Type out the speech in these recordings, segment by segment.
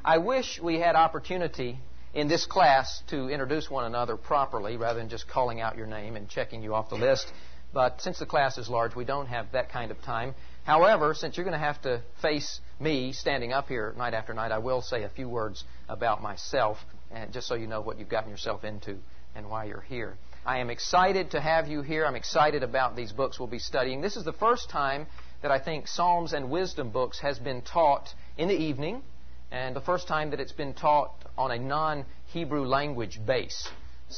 I wish we had opportunity in this class to introduce one another properly rather than just calling out your name and checking you off the list. But since the class is large, we don't have that kind of time. However, since you're going to have to face me standing up here night after night, I will say a few words about myself, and just so you know what you've gotten yourself into and why you're here. I am excited to have you here. I'm excited about these books we'll be studying. This is the first time that I think Psalms and Wisdom books has been taught in the evening, and the first time that it's been taught on a non-Hebrew language base.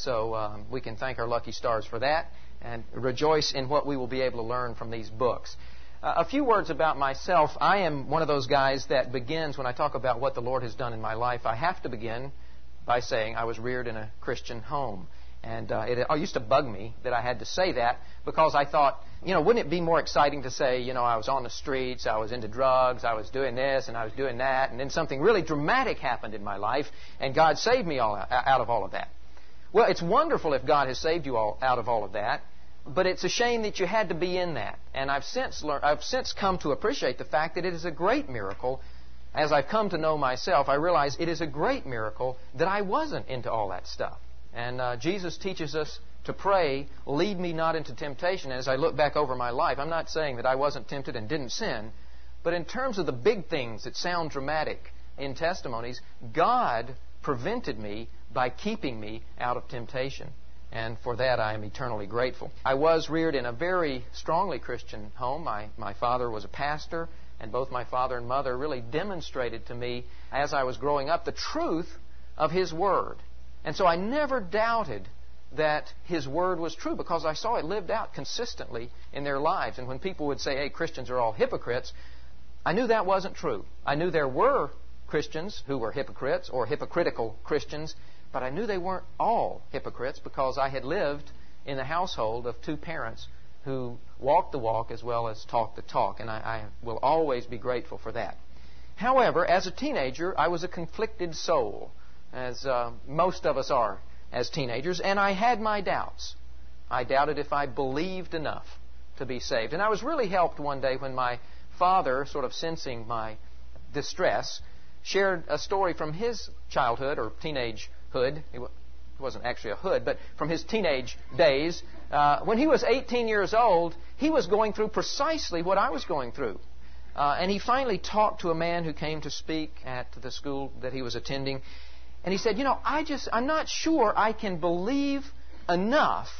So we can thank our lucky stars for that and rejoice in what we will be able to learn from these books. A few words about myself. I am one of those guys that begins, when I talk about what the Lord has done in my life, I have to begin by saying I was reared in a Christian home. And it used to bug me that I had to say that because I thought, wouldn't it be more exciting to say, I was on the streets, I was into drugs, I was doing this and I was doing that, and then something really dramatic happened in my life, and God saved me out of all of that. Well, it's wonderful if God has saved you out of all of that, but it's a shame that you had to be in that. And I've since come to appreciate the fact that it is a great miracle. As I've come to know myself, I realize it is a great miracle that I wasn't into all that stuff. And Jesus teaches us to pray, lead me not into temptation. And as I look back over my life, I'm not saying that I wasn't tempted and didn't sin, but in terms of the big things that sound dramatic in testimonies, God prevented me by keeping me out of temptation. And for that I am eternally grateful. I was reared in a very strongly Christian home. My father was a pastor, and both my father and mother really demonstrated to me as I was growing up the truth of His Word. And so I never doubted that His Word was true because I saw it lived out consistently in their lives. And when people would say, hey, Christians are all hypocrites, I knew that wasn't true. I knew there were Christians who were hypocrites or hypocritical Christians, but I knew they weren't all hypocrites because I had lived in the household of two parents who walked the walk as well as talked the talk, and I will always be grateful for that. However, as a teenager, I was a conflicted soul, as most of us are as teenagers, and I had my doubts. I doubted if I believed enough to be saved. And I was really helped one day when my father, sort of sensing my distress, shared a story from his childhood or teenagehood. It wasn't actually a hood, but from his teenage days. When he was 18 years old, he was going through precisely what I was going through. And he finally talked to a man who came to speak at the school that he was attending. And he said, I'm not sure I can believe enough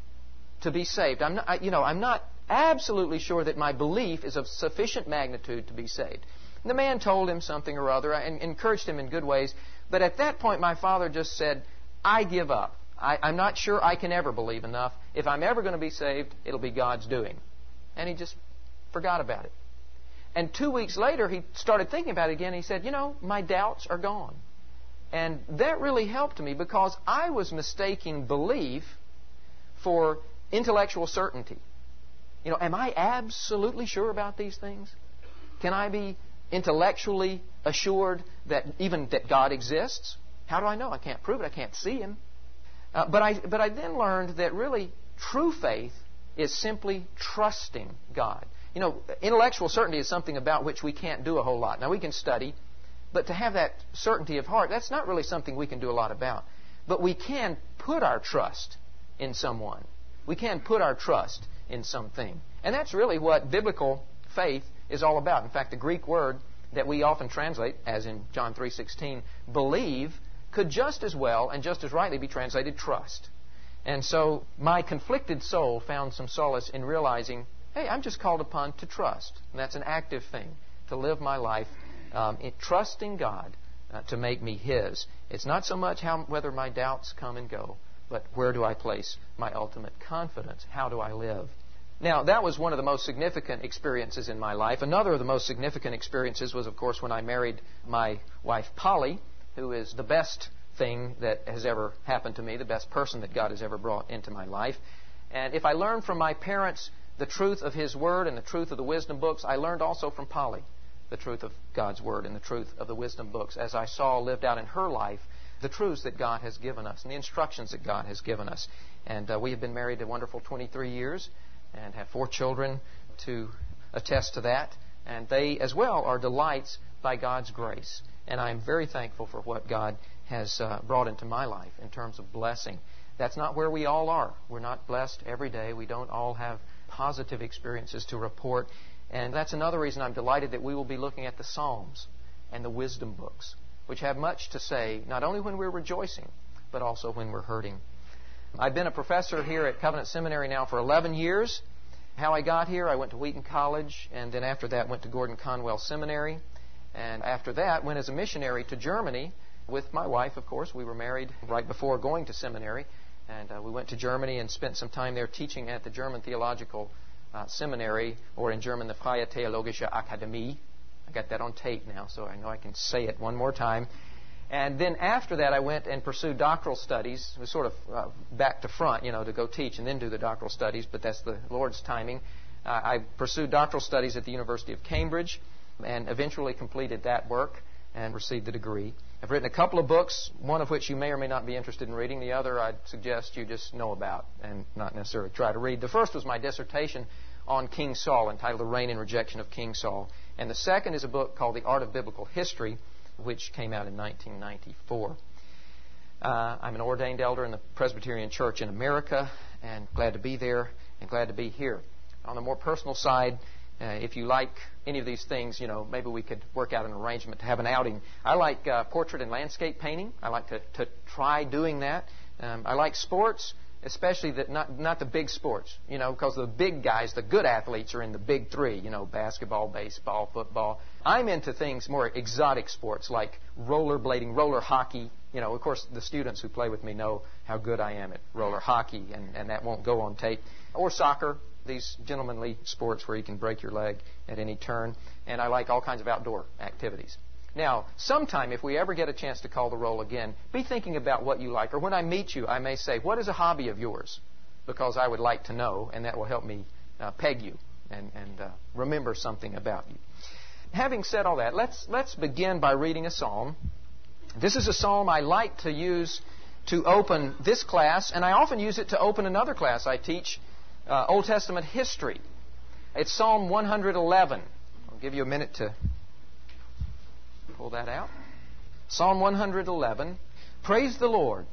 to be saved. I'm not absolutely sure that my belief is of sufficient magnitude to be saved. And the man told him something or other and encouraged him in good ways. But at that point, my father just said, I give up. I'm not sure I can ever believe enough. If I'm ever going to be saved, it'll be God's doing. And he just forgot about it. And 2 weeks later, he started thinking about it again. And he said, my doubts are gone. And that really helped me because I was mistaking belief for intellectual certainty. Am I absolutely sure about these things? Can I be intellectually assured that God exists? How do I know? I can't prove it. I can't see Him. But I then learned that really true faith is simply trusting God. Intellectual certainty is something about which we can't do a whole lot. Now, we can study, but to have that certainty of heart, that's not really something we can do a lot about. But we can put our trust in someone. We can put our trust in something. And that's really what biblical faith is all about. In fact, the Greek word that we often translate, as in John 3:16, believe, could just as well and just as rightly be translated trust. And so my conflicted soul found some solace in realizing, hey, I'm just called upon to trust. And that's an active thing, to live my life trusting God to make me His. It's not so much whether my doubts come and go, but where do I place my ultimate confidence? How do I live? Now, that was one of the most significant experiences in my life. Another of the most significant experiences was, of course, when I married my wife, Polly, who is the best thing that has ever happened to me, the best person that God has ever brought into my life. And if I learned from my parents the truth of His Word and the truth of the wisdom books, I learned also from Polly the truth of God's Word and the truth of the wisdom books as I saw lived out in her life the truths that God has given us and the instructions that God has given us. And we have been married a wonderful 23 years and have 4 children to attest to that. And they as well are delights by God's grace. And I'm very thankful for what God has brought into my life in terms of blessing. That's not where we all are. We're not blessed every day. We don't all have positive experiences to report. And that's another reason I'm delighted that we will be looking at the Psalms and the wisdom books, which have much to say, not only when we're rejoicing, but also when we're hurting. I've been a professor here at Covenant Seminary now for 11 years. How I got here, I went to Wheaton College, and then after that went to Gordon Conwell Seminary. And after that, went as a missionary to Germany with my wife, of course. We were married right before going to seminary. And we went to Germany and spent some time there teaching at the German Theological Seminary, or in German, the Freie Theologische Akademie. I got that on tape now, so I know I can say it one more time. And then after that, I went and pursued doctoral studies. It was sort of back to front, to go teach and then do the doctoral studies, but that's the Lord's timing. I pursued doctoral studies at the University of Cambridge and eventually completed that work and received the degree. I've written a couple of books, one of which you may or may not be interested in reading. The other I'd suggest you just know about and not necessarily try to read. The first was my dissertation on King Saul, entitled The Reign and Rejection of King Saul. And the second is a book called The Art of Biblical History, which came out in 1994. I'm an ordained elder in the Presbyterian Church in America, and glad to be there and glad to be here. On the more personal side, if you like any of these things, maybe we could work out an arrangement to have an outing. I like portrait and landscape painting. I like to try doing that. I like sports, especially not the big sports, because the big guys, the good athletes, are in the big three, basketball, baseball, football. I'm into things, more exotic sports like rollerblading, roller hockey. Of course, the students who play with me know how good I am at roller hockey, and that won't go on tape. Or soccer, these gentlemanly sports where you can break your leg at any turn. And I like all kinds of outdoor activities. Now, sometime, if we ever get a chance to call the roll again, be thinking about what you like. Or when I meet you, I may say, what is a hobby of yours? Because I would like to know, and that will help me peg you and remember something about you. Having said all that, let's begin by reading a psalm. This is a psalm I like to use to open this class, and I often use it to open another class I teach, Old Testament history. It's Psalm 111. I'll give you a minute to pull that out. Psalm 111. Praise the Lord.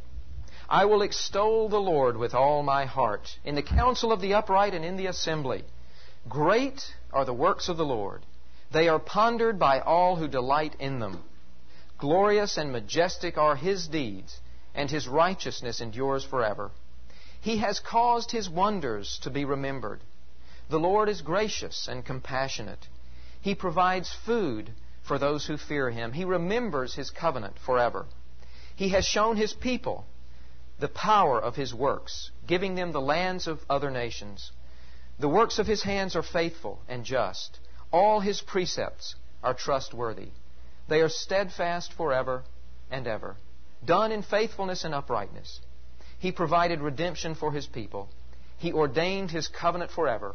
I will extol the Lord with all my heart, in the council of the upright and in the assembly. Great are the works of the Lord. They are pondered by all who delight in them. Glorious and majestic are His deeds, and His righteousness endures forever. He has caused His wonders to be remembered. The Lord is gracious and compassionate. He provides food for those who fear Him. He remembers His covenant forever. He has shown His people the power of His works, giving them the lands of other nations. The works of His hands are faithful and just. All His precepts are trustworthy. They are steadfast forever and ever, done in faithfulness and uprightness. He provided redemption for His people. He ordained His covenant forever.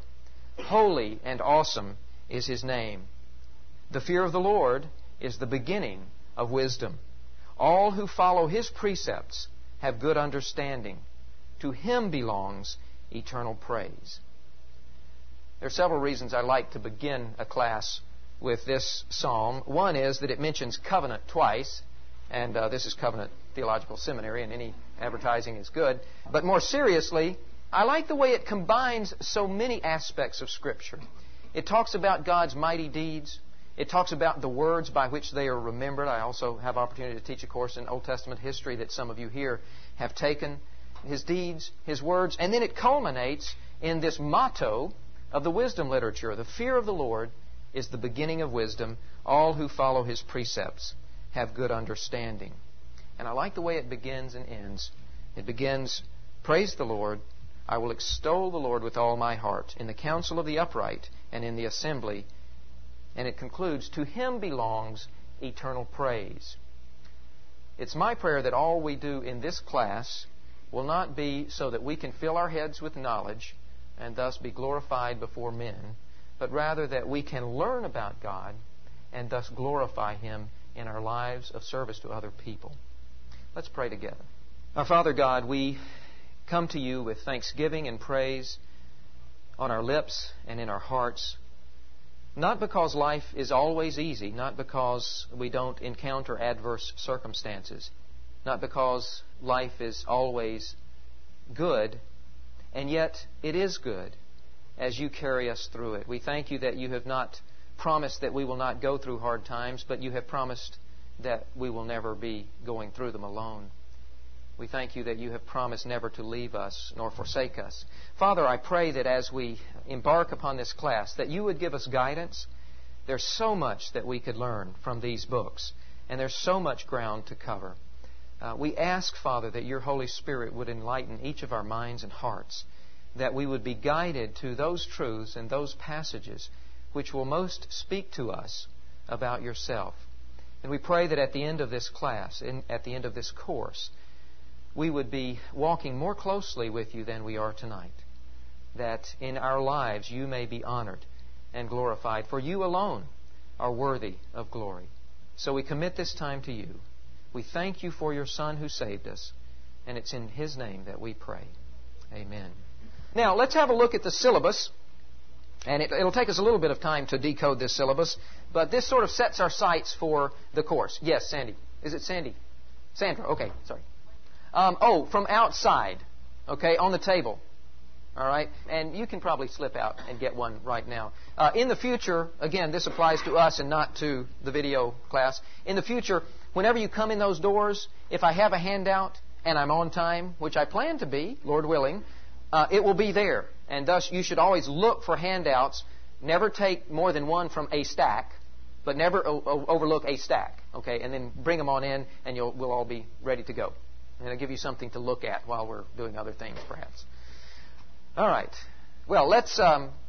Holy and awesome is His name. The fear of the Lord is the beginning of wisdom. All who follow His precepts have good understanding. To Him belongs eternal praise. There are several reasons I like to begin a class with this psalm. One is that it mentions covenant twice, and this is Covenant Theological Seminary, and any advertising is good. But more seriously, I like the way it combines so many aspects of Scripture. It talks about God's mighty deeds. It talks about the words by which they are remembered. I also have opportunity to teach a course in Old Testament history that some of you here have taken. His deeds, His words, and then it culminates in this motto of the wisdom literature. The fear of the Lord is the beginning of wisdom. All who follow His precepts have good understanding. And I like the way it begins and ends. It begins, praise the Lord. I will extol the Lord with all my heart, in the council of the upright and in the assembly. And it concludes, to Him belongs eternal praise. It's my prayer that all we do in this class will not be so that we can fill our heads with knowledge and thus be glorified before men, but rather that we can learn about God and thus glorify Him in our lives of service to other people. Let's pray together. Our Father God, we come to You with thanksgiving and praise on our lips and in our hearts Not because life is always easy, not because we don't encounter adverse circumstances, not because life is always good, and yet it is good as you carry us through it. We thank you that you have not promised that we will not go through hard times, but you have promised that we will never be going through them alone. We thank you that you have promised never to leave us nor forsake us. Father, I pray that as we embark upon this class, that you would give us guidance. There's so much that we could learn from these books, and there's so much ground to cover. We ask, Father, that your Holy Spirit would enlighten each of our minds and hearts, that we would be guided to those truths and those passages which will most speak to us about yourself. And we pray that at the end of this class, at the end of this course, we would be walking more closely with you than we are tonight. That in our lives you may be honored and glorified, for you alone are worthy of glory. So we commit this time to you. We thank you for your Son who saved us, and it's in His name that we pray. Amen. Now, let's have a look at the syllabus. And it'll take us a little bit of time to decode this syllabus, but this sort of sets our sights for the course. Yes, Sandy. Is it Sandy? Sandra. Okay, sorry. From outside. Okay, on the table. All right? And you can probably slip out and get one right now. In the future, again, this applies to us and not to the video class. In the future, whenever you come in those doors, if I have a handout and I'm on time, which I plan to be, Lord willing, it will be there. And thus, you should always look for handouts. Never take more than one from a stack, but never overlook a stack. Okay, and then bring them on in, and we'll all be ready to go. And I'll give you something to look at while we're doing other things, perhaps. All right. Well, let's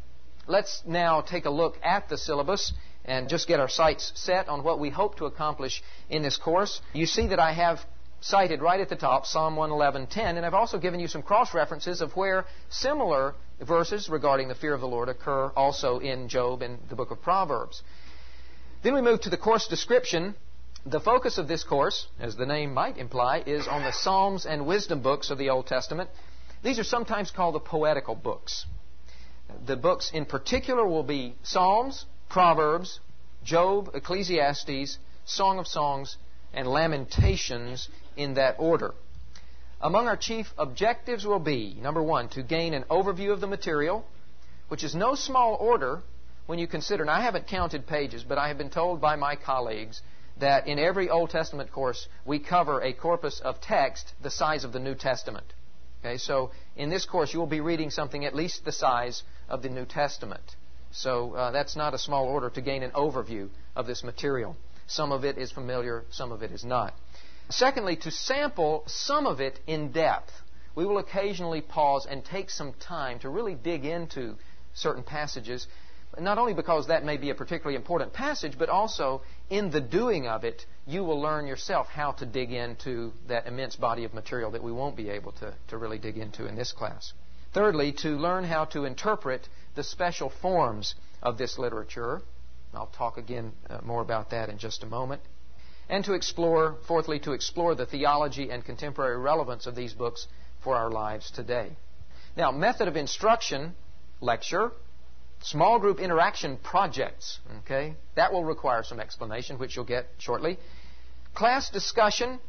now take a look at the syllabus and just get our sights set on what we hope to accomplish in this course. You see that I have cited right at the top Psalm 111:10, and I've also given you some cross-references of where similar verses regarding the fear of the Lord occur also in Job and the book of Proverbs. Then we move to the course description. The focus of this course, as the name might imply, is on the Psalms and wisdom books of the Old Testament. These are sometimes called the poetical books. The books in particular will be Psalms, Proverbs, Job, Ecclesiastes, Song of Songs, and Lamentations in that order. Among our chief objectives will be, number one, to gain an overview of the material, which is no small order when you consider, and I haven't counted pages, but I have been told by my colleagues that in every Old Testament course we cover a corpus of text the size of the New Testament. Okay, so in this course you will be reading something at least the size of the New Testament. So that's not a small order to gain an overview of this material. Some of it is familiar, some of it is not. Secondly, to sample some of it in depth. We will occasionally pause and take some time to really dig into certain passages, not only because that may be a particularly important passage, but also in the doing of it, you will learn yourself how to dig into that immense body of material that we won't be able to really dig into in this class. Thirdly, to learn how to interpret the special forms of this literature. I'll talk again more about that in just a moment. And fourthly, to explore the theology and contemporary relevance of these books for our lives today. Now, method of instruction, lecture, small group interaction projects. Okay, that will require some explanation, which you'll get shortly. Class discussion,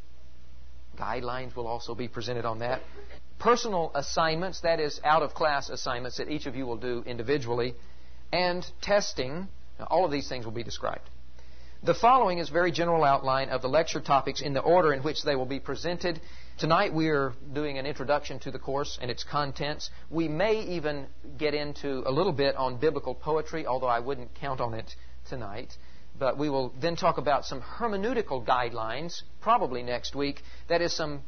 guidelines will also be presented on that. Personal assignments, that is out-of-class assignments that each of you will do individually. And testing, all of these things will be described. The following is a very general outline of the lecture topics in the order in which they will be presented. Tonight we are doing an introduction to the course and its contents. We may even get into a little bit on biblical poetry, although I wouldn't count on it tonight. But we will then talk about some hermeneutical guidelines, probably next week. That is some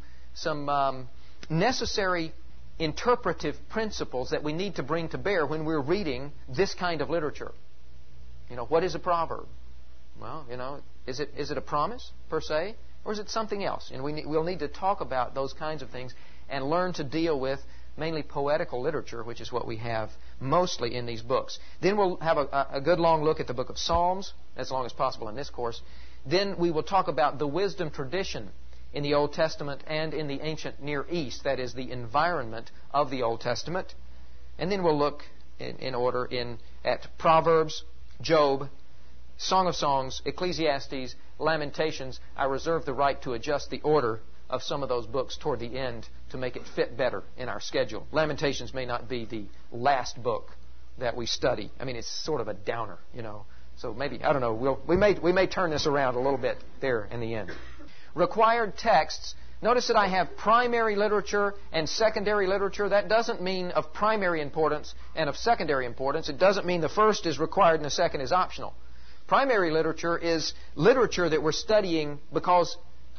necessary interpretive principles that we need to bring to bear when we're reading this kind of literature. What is a proverb? Well, is it a promise per se, or is it something else? And we'll need to talk about those kinds of things and learn to deal with mainly poetical literature, which is what we have mostly in these books. Then we'll have a good long look at the book of Psalms, as long as possible in this course. Then we will talk about the wisdom tradition in the Old Testament and in the ancient Near East, that is, the environment of the Old Testament. And then we'll look in order at Proverbs, Job, Song of Songs, Ecclesiastes, Lamentations. I reserve the right to adjust the order of some of those books toward the end to make it fit better in our schedule. Lamentations may not be the last book that we study. I mean, it's sort of a downer, you know. So maybe, I don't know, we may turn this around a little bit there in the end. Required texts. Notice that I have primary literature and secondary literature. That doesn't mean of primary importance and of secondary importance. It doesn't mean the first is required and the second is optional. Primary literature is literature that we're studying because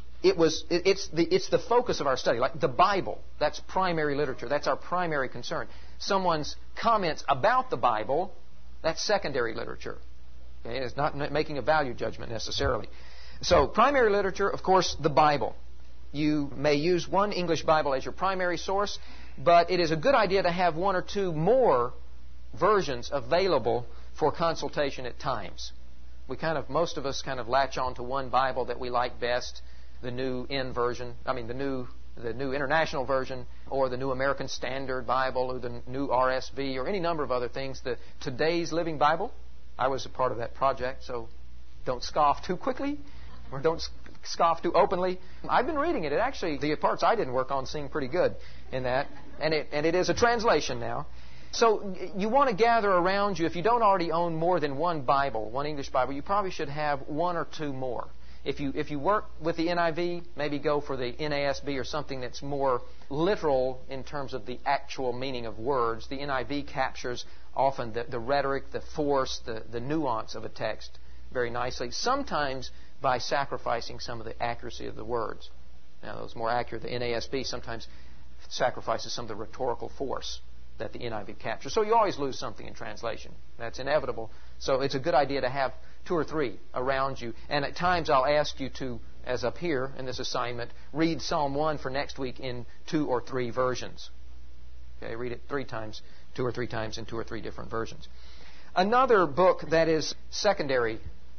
it's the focus of our study. Like the Bible, that's primary literature. That's our primary concern. Someone's comments about the Bible, that's secondary literature. Okay? It's not making a value judgment necessarily. So primary literature, of course, the Bible. You may use one English Bible as your primary source, but it is a good idea to have one or two more versions available for consultation at times. Most of us kind of latch on to one Bible that we like best, the New Version, the New International Version, or the New American Standard Bible, or the New RSV, or any number of other things. The Today's Living Bible, I was a part of that project, so don't scoff too quickly, or don't scoff too openly. I've been reading it. It actually, the parts I didn't work on seem pretty good in that, and it is a translation now. So you want to gather around you, if you don't already own more than one Bible, one English Bible, you probably should have one or two more. If you work with the NIV, maybe go for the NASB or something that's more literal in terms of the actual meaning of words. The NIV captures often the rhetoric, the force, the nuance of a text very nicely, sometimes by sacrificing some of the accuracy of the words. Now, those more accurate, the NASB sometimes sacrifices some of the rhetorical force that the NIV captures. So you always lose something in translation. That's inevitable. So it's a good idea to have two or three around you. And at times I'll ask you to, as up here in this assignment, read Psalm 1 for next week in 2 or 3 versions. Okay, read it 3 times, 2 or 3 times in 2 or 3 different versions. Another book that is primary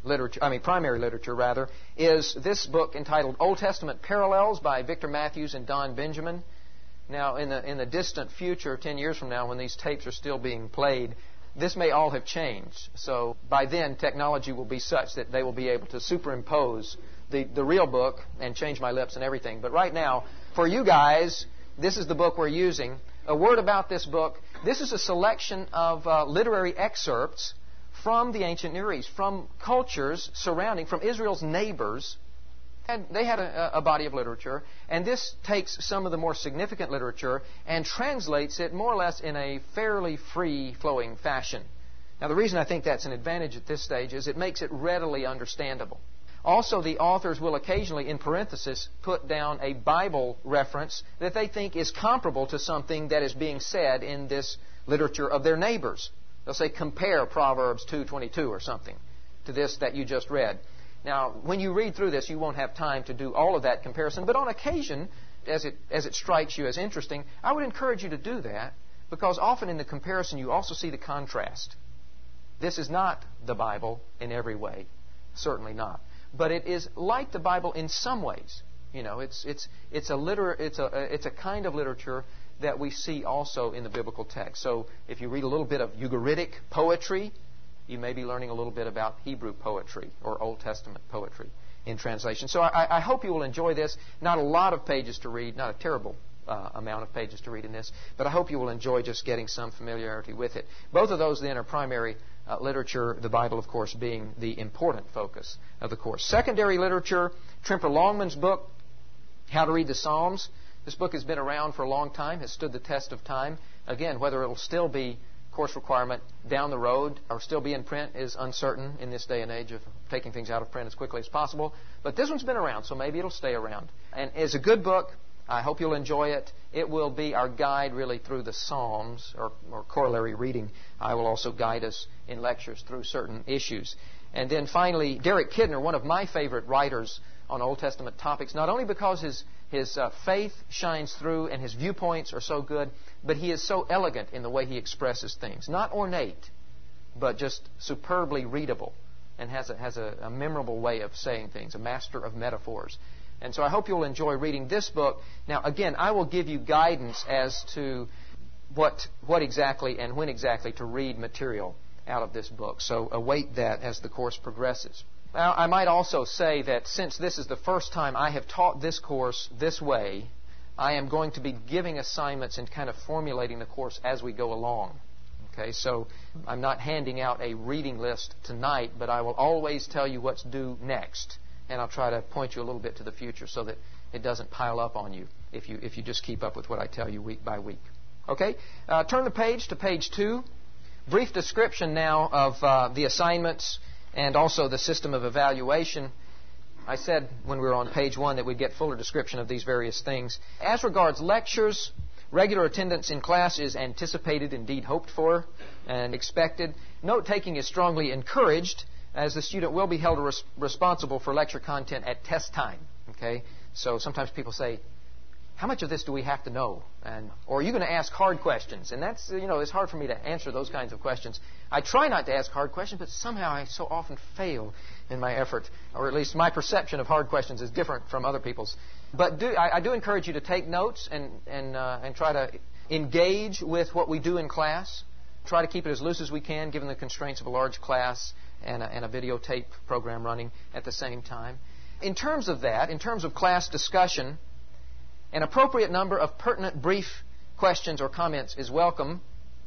literature, is this book entitled Old Testament Parallels by Victor Matthews and Don Benjamin. Now, in the distant future, 10 years from now, when these tapes are still being played, this may all have changed. So by then, technology will be such that they will be able to superimpose the real book and change my lips and everything. But right now, for you guys, this is the book we're using. A word about this book. This is a selection of literary excerpts from the ancient Near East, from cultures surrounding, from Israel's neighbors. And they had a body of literature, and this takes some of the more significant literature and translates it more or less in a fairly free-flowing fashion. Now, the reason I think that's an advantage at this stage is it makes it readily understandable. Also, the authors will occasionally, in parenthesis, put down a Bible reference that they think is comparable to something that is being said in this literature of their neighbors. They'll say, compare Proverbs 2:22 or something to this that you just read. Now, when you read through this, you won't have time to do all of that comparison. But on occasion, as it strikes you as interesting, I would encourage you to do that, because often in the comparison you also see the contrast. This is not the Bible in every way, certainly not. But it is like the Bible in some ways. You know, it's a kind of literature that we see also in the biblical text. So if you read a little bit of Ugaritic poetry, you may be learning a little bit about Hebrew poetry or Old Testament poetry in translation. So I hope you will enjoy this. Not a lot of pages to read, not a terrible amount of pages to read in this, but I hope you will enjoy just getting some familiarity with it. Both of those then are primary literature, the Bible, of course, being the important focus of the course. Secondary literature, Trimper Longman's book, How to Read the Psalms. This book has been around for a long time, has stood the test of time. Again, whether it will still be course requirement down the road or still be in print is uncertain in this day and age of taking things out of print as quickly as possible. But this one's been around, so maybe it'll stay around. And it's a good book. I hope you'll enjoy it. It will be our guide really through the Psalms or corollary reading. I will also guide us in lectures through certain issues. And then finally, Derek Kidner, one of my favorite writers on Old Testament topics, not only because his faith shines through and his viewpoints are so good, but he is so elegant in the way he expresses things. Not ornate, but just superbly readable, and has a memorable way of saying things, a master of metaphors. And so I hope you'll enjoy reading this book. Now, again, I will give you guidance as to what exactly and when exactly to read material out of this book. So await that as the course progresses. Now, I might also say that since this is the first time I have taught this course this way, I am going to be giving assignments and kind of formulating the course as we go along. Okay, so I'm not handing out a reading list tonight, but I will always tell you what's due next. And I'll try to point you a little bit to the future so that it doesn't pile up on you if you just keep up with what I tell you week by week. Okay, turn the page to page 2. Brief description now of the assignments and also the system of evaluation. I said when we were on page 1 that we'd get fuller description of these various things. As regards lectures, regular attendance in class is anticipated, indeed hoped for, and expected. Note-taking is strongly encouraged, as the student will be held responsible for lecture content at test time. Okay? So sometimes people say, how much of this do we have to know? Or are you going to ask hard questions? And that's, it's hard for me to answer those kinds of questions. I try not to ask hard questions, but somehow I so often fail in my effort, or at least my perception of hard questions is different from other people's. But I do encourage you to take notes and try to engage with what we do in class. Try to keep it as loose as we can, given the constraints of a large class and a videotape program running at the same time. In terms of that, in terms of class discussion, an appropriate number of pertinent brief questions or comments is welcome,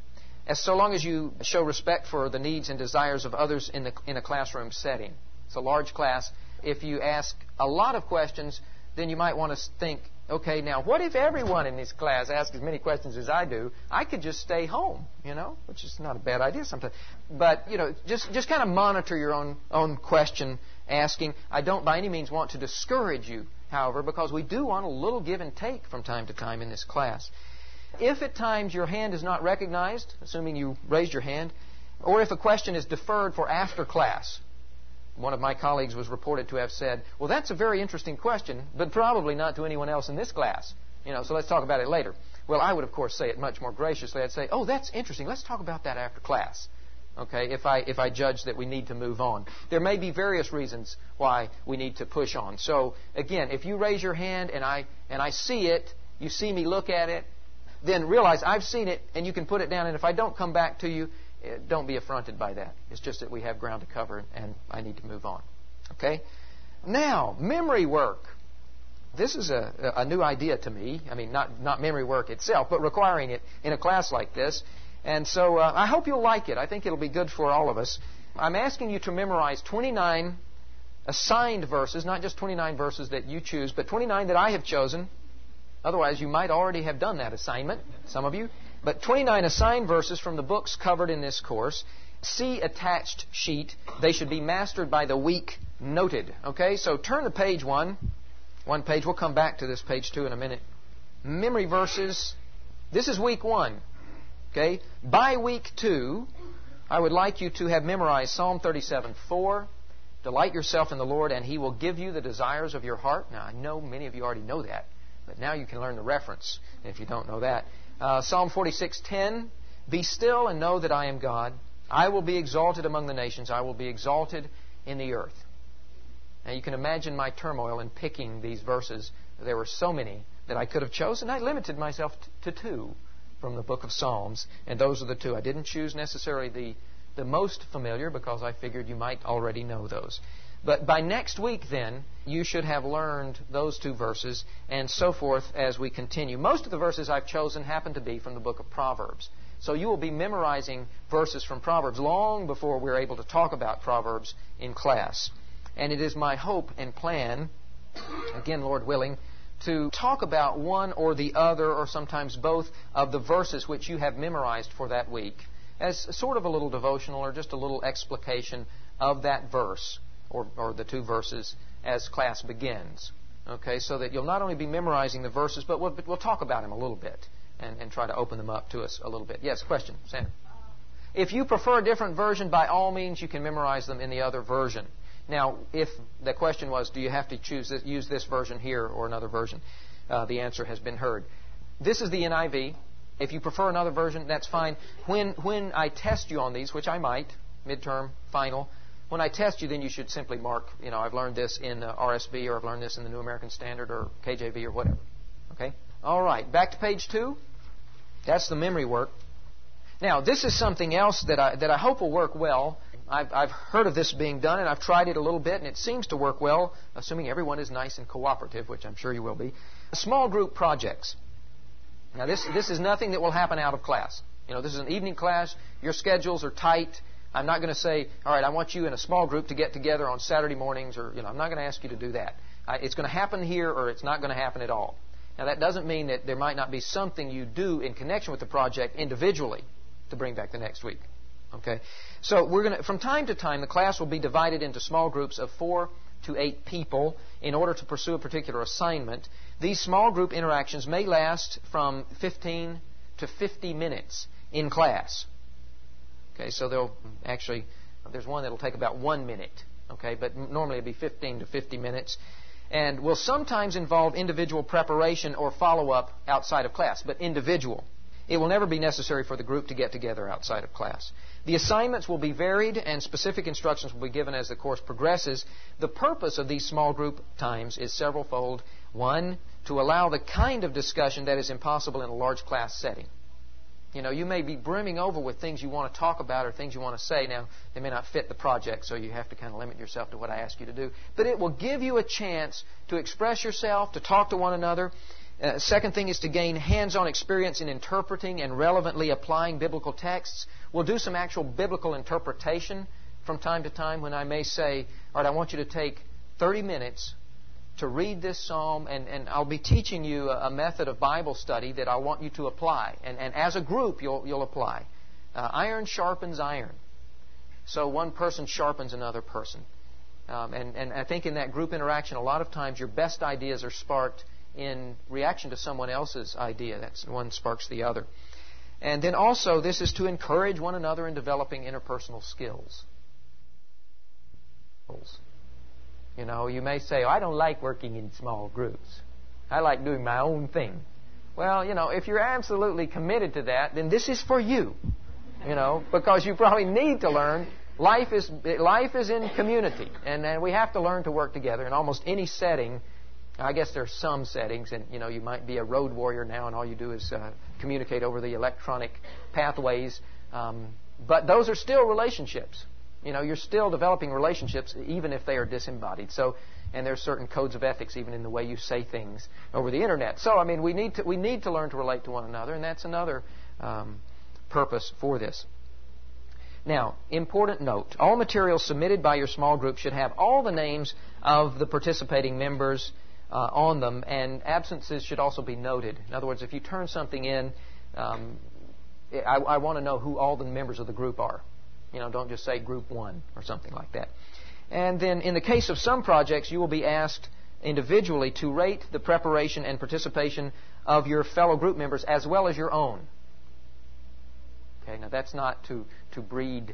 as so long as you show respect for the needs and desires of others in a classroom setting. It's a large class. If you ask a lot of questions, then you might want to think, okay, now what if everyone in this class asks as many questions as I do? I could just stay home, which is not a bad idea sometimes. But, just kind of monitor your own question asking. I don't by any means want to discourage you, however, because we do want a little give and take from time to time in this class. If at times your hand is not recognized, assuming you raised your hand, or if a question is deferred for after class, one of my colleagues was reported to have said, well, that's a very interesting question, but probably not to anyone else in this class. So let's talk about it later. Well, I would, of course, say it much more graciously. I'd say, oh, that's interesting. Let's talk about that after class. Okay, if I judge that we need to move on. There may be various reasons why we need to push on. So, again, if you raise your hand and I see it, you see me look at it, then realize I've seen it and you can put it down. And if I don't come back to you, don't be affronted by that. It's just that we have ground to cover and I need to move on. Okay? Now, memory work. This is a new idea to me. I mean, not memory work itself, but requiring it in a class like this. And so I hope you'll like it. I think it'll be good for all of us. I'm asking you to memorize 29 assigned verses, not just 29 verses that you choose, but 29 that I have chosen. Otherwise, you might already have done that assignment, some of you. But 29 assigned verses from the books covered in this course. See attached sheet. They should be mastered by the week noted. Okay, so turn to page 1. One page. We'll come back to this page 2 in a minute. Memory verses. This is week 1. Okay, by week 2, I would like you to have memorized Psalm 37:4. Delight yourself in the Lord, and He will give you the desires of your heart. Now, I know many of you already know that, but now you can learn the reference if you don't know that. Psalm 46:10. Be still and know that I am God. I will be exalted among the nations. I will be exalted in the earth. Now, you can imagine my turmoil in picking these verses. There were so many that I could have chosen. I limited myself to 2. From the book of Psalms, and those are the 2. I didn't choose necessarily the most familiar because I figured you might already know those. But by next week then, you should have learned those 2 verses and so forth as we continue. Most of the verses I've chosen happen to be from the book of Proverbs. So you will be memorizing verses from Proverbs long before we're able to talk about Proverbs in class. And it is my hope and plan, again, Lord willing, to talk about one or the other, or sometimes both, of the verses which you have memorized for that week as sort of a little devotional or just a little explication of that verse or the 2 verses as class begins. Okay, so that you'll not only be memorizing the verses, but we'll talk about them a little bit and try to open them up to us a little bit. Yes, question, Sandra. If you prefer a different version, by all means, you can memorize them in the other version. Now, if the question was, do you have to use this version here or another version? The answer has been heard. This is the NIV. If you prefer another version, that's fine. When I test you on these, which I might, midterm, final, when I test you, then you should simply mark, I've learned this in the RSV, or I've learned this in the New American Standard, or KJV, or whatever. Okay? All right, back to page 2. That's the memory work. Now, this is something else that I hope will work well. I've heard of this being done, and I've tried it a little bit, and it seems to work well, assuming everyone is nice and cooperative, which I'm sure you will be. Small group projects. Now, this is nothing that will happen out of class. This is an evening class. Your schedules are tight. I'm not going to say, all right, I want you in a small group to get together on Saturday mornings, or, I'm not going to ask you to do that. It's going to happen here, or it's not going to happen at all. Now, that doesn't mean that there might not be something you do in connection with the project individually to bring back the next week. Okay? So from time to time, the class will be divided into small groups of 4 to 8 people in order to pursue a particular assignment. These small group interactions may last from 15 to 50 minutes in class. Okay, so there's one that'll take about 1 minute. Okay, but normally it'll be 15 to 50 minutes. And will sometimes involve individual preparation or follow-up outside of class, but individual. It will never be necessary for the group to get together outside of class. The assignments will be varied and specific instructions will be given as the course progresses. The purpose of these small group times is several-fold. 1, to allow the kind of discussion that is impossible in a large class setting. You may be brimming over with things you want to talk about or things you want to say. Now, they may not fit the project, so you have to kind of limit yourself to what I ask you to do. But it will give you a chance to express yourself, to talk to one another. Second thing is to gain hands-on experience in interpreting and relevantly applying biblical texts. We'll do some actual biblical interpretation from time to time when I may say, all right, I want you to take 30 minutes to read this psalm, and I'll be teaching you a method of Bible study that I want you to apply. And as a group, you'll apply. Iron sharpens iron. So one person sharpens another person. And I think in that group interaction, a lot of times your best ideas are sparked in reaction to someone else's idea. That's one sparks the other. And then also, this is to encourage one another in developing interpersonal skills. You may say, I don't like working in small groups. I like doing my own thing. Well, if you're absolutely committed to that, then this is for you. Because you probably need to learn. Life is in community, and we have to learn to work together in almost any setting. I guess there's some settings, and you might be a road warrior now, and all you do is communicate over the electronic pathways. But those are still relationships. You're still developing relationships, even if they are disembodied. And there's certain codes of ethics, even in the way you say things over the internet. So, we need to learn to relate to one another, and that's another purpose for this. Now, important note: all materials submitted by your small group should have all the names of the participating members on them, and absences should also be noted. In other words, if you turn something in, I want to know who all the members of the group are. Don't just say group 1 or something like that. And then in the case of some projects, you will be asked individually to rate the preparation and participation of your fellow group members as well as your own. Okay, now that's not to breed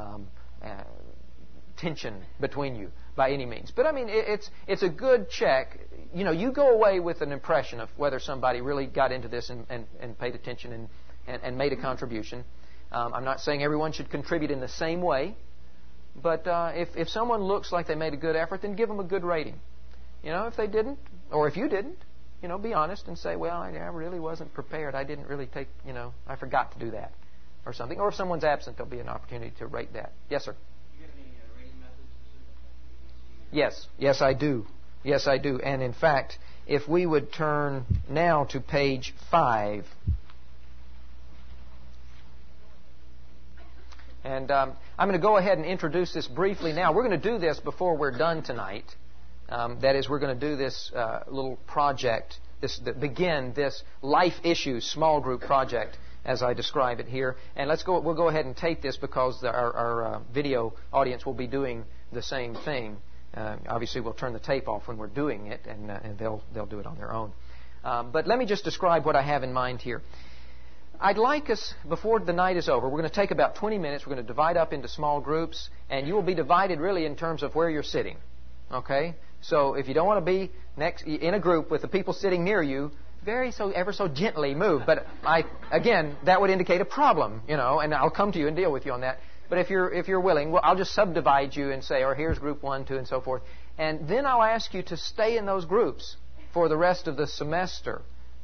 tension between you by any means. But it's a good check. You go away with an impression of whether somebody really got into this and paid attention and made a contribution. I'm not saying everyone should contribute in the same way, but if someone looks like they made a good effort, then give them a good rating. If they didn't, or if you didn't, be honest and say, well, I really wasn't prepared. I didn't really take, I forgot to do that or something. Or if someone's absent, there'll be an opportunity to rate that. Yes, sir? Do you have any rating methods? Yes, I do. Yes, I do. And in fact, if we would turn now to page 5. And I'm going to go ahead and introduce this briefly now. We're going to do this before we're done tonight. That is, we're going to do this little project, begin this life issues small group project as I describe it here. And we'll go ahead and tape this because our video audience will be doing the same thing. Obviously, we'll turn the tape off when we're doing it, and they'll do it on their own. But let me just describe what I have in mind here. I'd like us, before the night is over, we're going to take about 20 minutes. We're going to divide up into small groups, and you will be divided really in terms of where you're sitting. Okay? So if you don't want to be in a group with the people sitting near you, ever so gently move. But again, that would indicate a problem, and I'll come to you and deal with you on that. But if you're willing, well, I'll just subdivide you and say, here's group 1, 2, and so forth. And then I'll ask you to stay in those groups for the rest of the semester,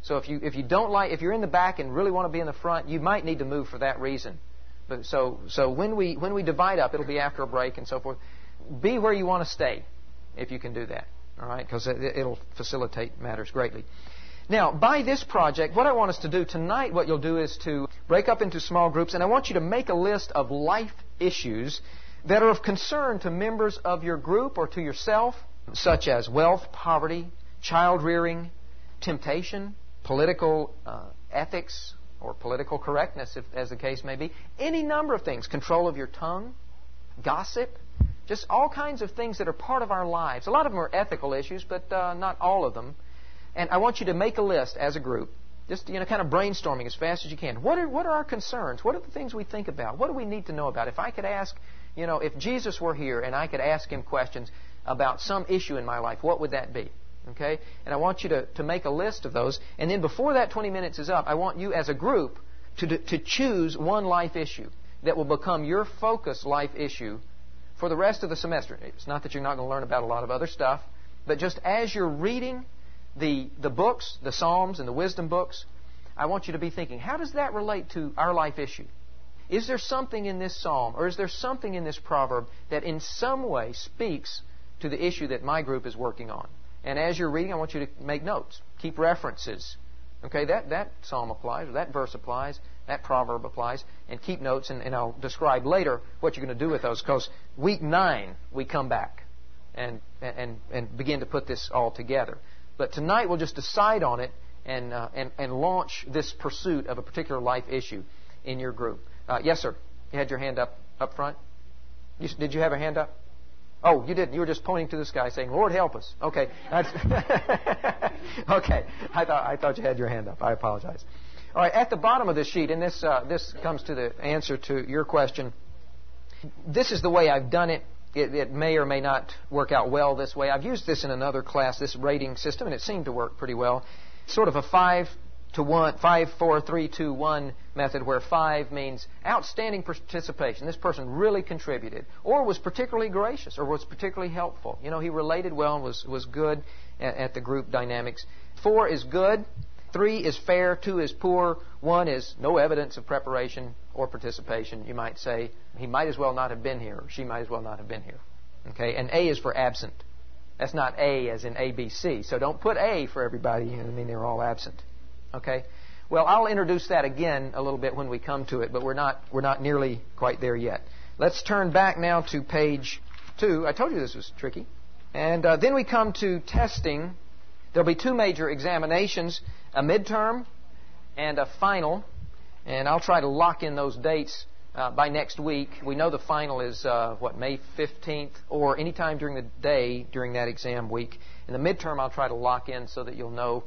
So if you don't like, if you're in the back and really want to be in the front, you might need to move for that reason. But so when we divide up, it'll be after a break and so forth. Be where you want to stay, if you can do that. All right, because it'll facilitate matters greatly. Now, by this project, what I want us to do tonight, what you'll do is to break up into small groups, and I want you to make a list of life issues that are of concern to members of your group or to yourself, such as wealth, poverty, child rearing, temptation, political ethics, or political correctness, as the case may be. Any number of things. Control of your tongue, gossip, just all kinds of things that are part of our lives. A lot of them are ethical issues, but not all of them. And I want you to make a list as a group, just kind of brainstorming as fast as you can. What are our concerns? What are the things we think about? What do we need to know about? If I could ask, if Jesus were here and I could ask Him questions about some issue in my life, what would that be? Okay? And I want you to make a list of those. And then before that 20 minutes is up, I want you as a group to choose one life issue that will become your focus life issue for the rest of the semester. It's not that you're not going to learn about a lot of other stuff, but just as you're reading the books, the Psalms and the wisdom books, I want you to be thinking, how does that relate to our life issue? Is there something in this psalm or is there something in this proverb that in some way speaks to the issue that my group is working on? And as you're reading, I want you to make notes. Keep references. Okay, that psalm applies, or that verse applies, that proverb applies, and keep notes, and I'll describe later what you're going to do with those, because week 9 we come back and begin to put this all together. But tonight we'll just decide on it and launch this pursuit of a particular life issue in your group. Yes, sir. You had your hand up front. Did you have a hand up? Oh, you didn't. You were just pointing to the sky, saying, "Lord, help us." Okay. Okay. I thought you had your hand up. I apologize. All right. At the bottom of this sheet, and this comes to the answer to your question. This is the way I've done it. It may or may not work out well this way. I've used this in another class, this rating system, and it seemed to work pretty well. Sort of a 5 to 1, 5, 4, 3, 2, 1 method, where 5 means outstanding participation. This person really contributed, or was particularly gracious, or was particularly helpful. He related well and was good at the group dynamics. 4 is good. 3 is fair. 2 is poor. 1 is no evidence of preparation or participation. You might say, he might as well not have been here, or she might as well not have been here. Okay, and A is for absent. That's not A as in ABC. So don't put A for everybody. They're all absent. Okay? Well, I'll introduce that again a little bit when we come to it, but we're not nearly quite there yet. Let's turn back now to page 2. I told you this was tricky. And then we come to testing. There'll be 2 major examinations, a midterm and a final. And I'll try to lock in those dates by next week. We know the final is, May 15th, or any time during the day during that exam week. And the midterm I'll try to lock in so that you'll know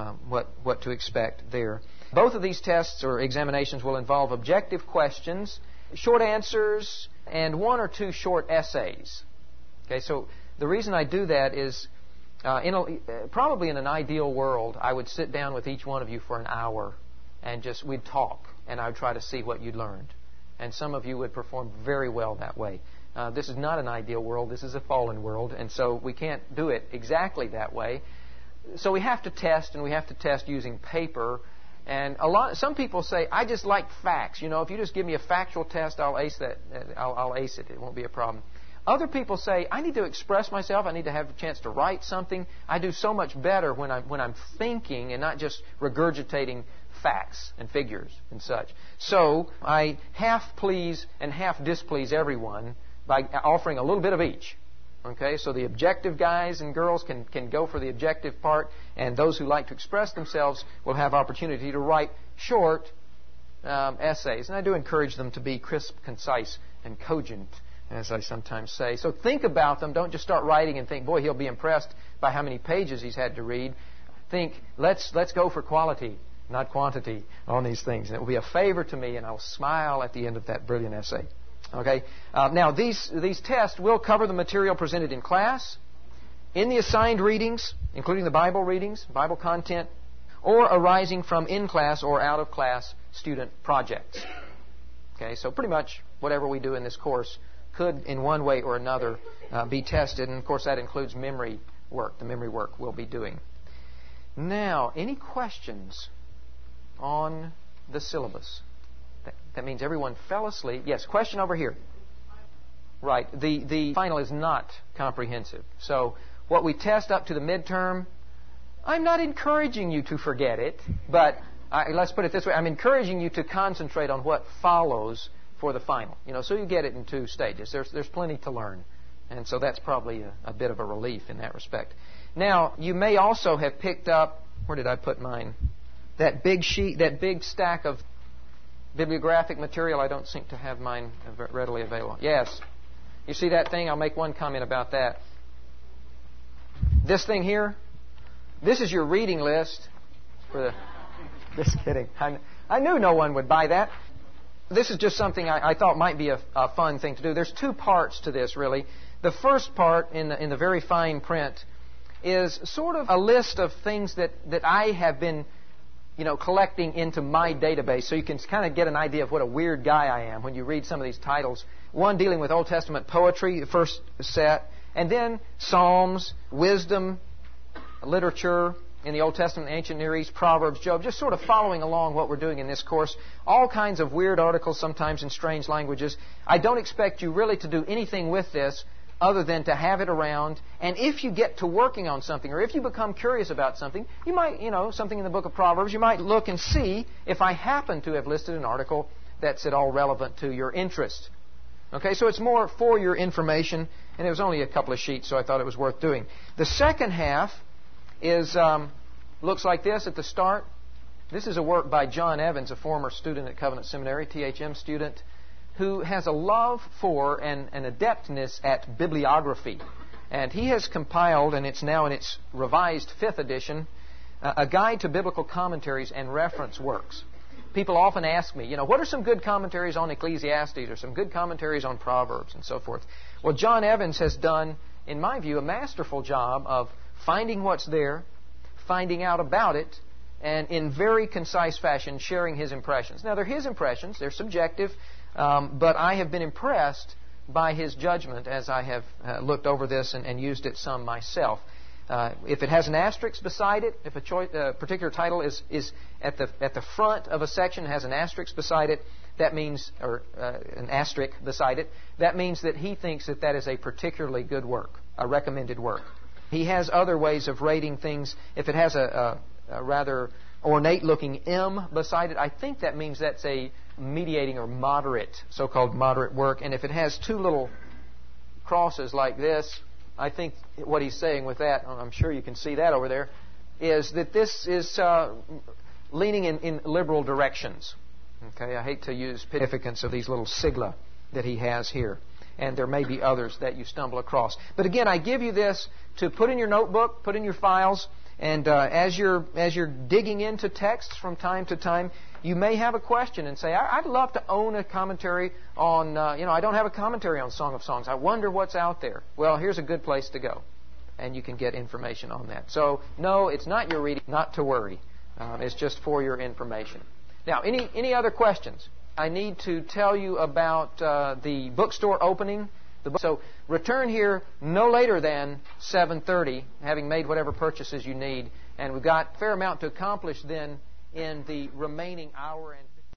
what to expect there. Both of these tests or examinations will involve objective questions, short answers, and 1 or 2 short essays. Okay, so the reason I do that is probably in an ideal world, I would sit down with each one of you for an hour and we'd talk, and I'd try to see what you'd learned. And some of you would perform very well that way. This is not an ideal world. This is a fallen world, and so we can't do it exactly that way. So we have to test, and we have to test using paper. And some people say, I just like facts. If you just give me a factual test, I'll ace that. I'll ace it. It won't be a problem. Other people say, I need to express myself. I need to have a chance to write something. I do so much better when I'm thinking and not just regurgitating facts and figures and such. So I half please and half displease everyone by offering a little bit of each. Okay, so the objective guys and girls can go for the objective part, and those who like to express themselves will have opportunity to write short essays. And I do encourage them to be crisp, concise, and cogent, as I sometimes say. So think about them. Don't just start writing and think, boy, he'll be impressed by how many pages he's had to read. Think, let's go for quality, not quantity, on these things. And it will be a favor to me, and I'll smile at the end of that brilliant essay. Okay. Now, these tests will cover the material presented in class, in the assigned readings, including the Bible readings, Bible content, or arising from in-class or out-of-class student projects. Okay, so pretty much whatever we do in this course could, in one way or another, be tested. And, of course, that includes memory work, the memory work we'll be doing. Now, any questions on the syllabus? That means everyone fell asleep. Yes, question over here. Right. The final is not comprehensive. So what we test up to the midterm, I'm not encouraging you to forget it, but let's put it this way. I'm encouraging you to concentrate on what follows for the final. So you get it in 2 stages. There's plenty to learn. And so that's probably a bit of a relief in that respect. Now, you may also have picked up, where did I put mine? That big sheet, that big stack of bibliographic material. I don't seem to have mine readily available. Yes. You see that thing? I'll make one comment about that. This thing here, this is your reading list for the... Just kidding. I knew no one would buy that. This is just something I thought might be a fun thing to do. There's 2 parts to this, really. The first part, in the very fine print, is sort of a list of things that I have been collecting into my database, so you can kind of get an idea of what a weird guy I am when you read some of these titles. One dealing with Old Testament poetry, the first set, and then Psalms, wisdom, literature in the Old Testament, Ancient Near East, Proverbs, Job, just sort of following along what we're doing in this course. All kinds of weird articles, sometimes in strange languages. I don't expect you really to do anything with this other than to have it around. And if you get to working on something, or if you become curious about something, you might, something in the book of Proverbs, you might look and see if I happen to have listed an article that's at all relevant to your interest. Okay, so it's more for your information, and it was only a couple of sheets, so I thought it was worth doing. The second half is looks like this at the start. This is a work by John Evans, a former student at Covenant Seminary, THM student, who has a love for and an adeptness at bibliography. And he has compiled, and it's now in its revised 5th edition, a guide to biblical commentaries and reference works. People often ask me, what are some good commentaries on Ecclesiastes or some good commentaries on Proverbs and so forth? Well, John Evans has done, in my view, a masterful job of finding what's there, finding out about it, and in very concise fashion sharing his impressions. Now, they're his impressions. They're subjective. But I have been impressed by his judgment as I have looked over this and used it some myself. If it has an asterisk beside it, if a particular title is at the front of a section, has an asterisk beside it, that means, or an asterisk beside it, that means that he thinks that is a particularly good work, a recommended work. He has other ways of rating things. If it has a rather ornate-looking M beside it, I think that means that's a mediating or moderate, so-called moderate work. And if it has 2 little crosses like this, I think what he's saying with that, I'm sure you can see that over there, is that this is leaning in liberal directions. Okay, I hate to use significance of these little sigla that he has here. And there may be others that you stumble across. But again, I give you this to put in your notebook, put in your files, and as you're digging into texts from time to time, you may have a question and say, I'd love to own a commentary on, I don't have a commentary on Song of Songs. I wonder what's out there. Well, here's a good place to go, and you can get information on that. So, no, it's not your reading, not to worry. It's just for your information. Now, any other questions? I need to tell you about the bookstore opening. So return here no later than 7:30, having made whatever purchases you need. And we've got a fair amount to accomplish then in the remaining hour and